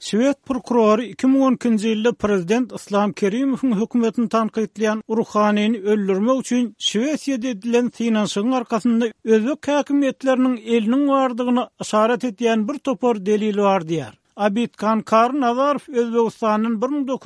Şwed prokuroru 2012-nji ýylda prezident Islam Kerimowyň hökümetini tanqidleýän Urhanyny öldürmek üçin Şwediýada edilen finansyň arkasynda özbek häkimetleriniň eliniň bardygyny işaret edýän bir topar delil bar diýär. Abitkan Karnazarow Özbegistanyň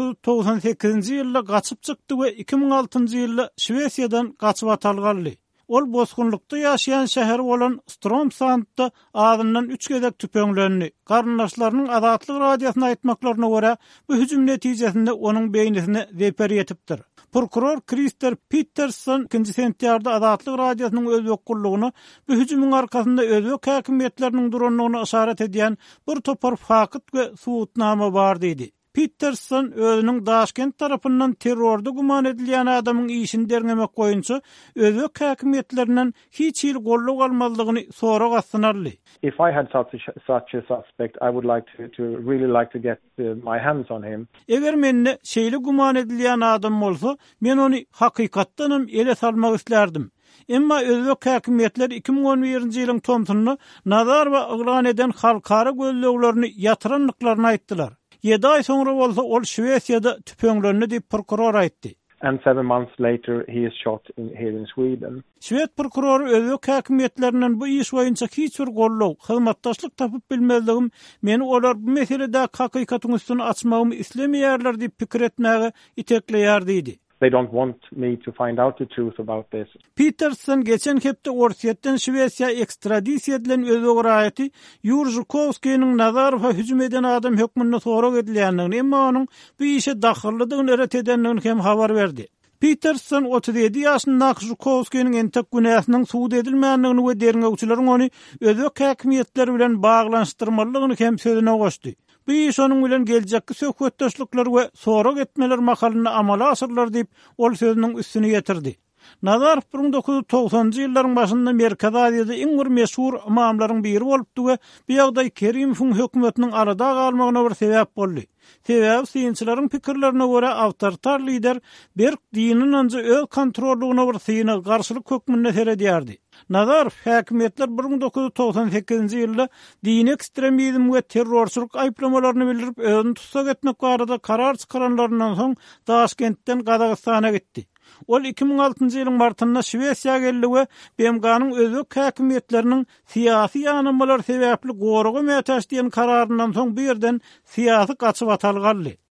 1998-nji ýylda gaçyp çykdy we 2006-njy ýylda Şwediýadan gaçyp atalganly. Ol bozgunlukda ýaşaýan şäher bolan Strömsandda adından 3 gezek tüpeňlerini, garyndaşlarynyň azatlyk radiosyna aýtmaklaryna görä, bu hüjüm netijesinde onuň beýnisine zeper ýetipdir. Prokuror Krister Peterson 2 sentýarda azatlyk radiosynyň özbek gullugyny bu hüjümyň arkasynda özbek häkimetleriniň duranlygyny işaret edýän bir topar fakyt we suwutnama bar diýdi. Peterson özüniň Daşkent tarapyndan terrorda guman edilýän adamyň işini derňemek goýunça özbek häkimetlerinden hiç ýyl golluk almalygyny sorak astynarly. If I had such a suspect, I would really like to get my hands on him. Eger menne şeýle guman edilýän adam bolsa, men ony hakykatdanam ele salmak islerdim. Emma özbek häkimetleri 2011-nji ýylyň tomtuny nazar we yglan eden halkara gözleglerini ýatyranlyklaryny aýtdylar. 7 ay sonra bolsa ol Şwediýada tüpeňlerini diýip prokuror aýtdy. And 7 months later he is shot here in Sweden. Şwed prokuroru özbek häkimetlerinden bu iş boýunça hiç bir golluk, hyzmatdaşlyk tapyp bilmezligim meni olar bu meselede hakykatyň üstüne açmagymy islemeýärler diýip pikir etmäge itekleýär diýdi. They don't want me to find out the truth about this. Peterson geçen hepde Orsiýetden Şwediýa ekstradisiýa edilen özbek raýaty Yuri Zhukovskiň Nazarowa hüjüm eden adam hökmünde sorak edilýändigini, emma onuň bu işe dahyllygyny eret edenligini hem habar berdi. Peterson 37 ýaşyndaky Zhukovskiň entek günäsiniň suwd edilmänligini we derňegçileriň ony özbek häkimetleri bilen baglanşdyrmalygyny hem sözüne goşdy. Bu iş onun bilen geljekki söhbetdaşlyklar we sorak etmeler makalyny amala asyrlar diýip ol sözüniň üstüne getirdi. Nazarow 1990-njy ýyllaryň başynda Merkez Aziýada iň bir meşhur imamlaryň biri bolupdy we bu ýagdaý Kerimowyň hökümetiniň arada galmagyna bir sebäp boldy. Sebäbi synçylaryň pikirlerine görä awtoritar lider Berk dininiň anja öz kontrollugyna bir syny garşylyk hökmünde seredýärdi. Nazarow häkimetler 1998-nji ýylda din ekstremizm we terrorçylyk aýplamalaryny bildirip özüni tutsak etmek barada karar çykaranlaryndan soň Daşkentden Gazagystana gitdi. Ol 2006-njy ýylyň martynda Şwediýa geldi we BMG-nyň özbek häkimetleriniň syýasy ýanamalar sebäpli goragy mätäş diýen kararyndan soň bu ýerden syýasy gaçyp atalganly.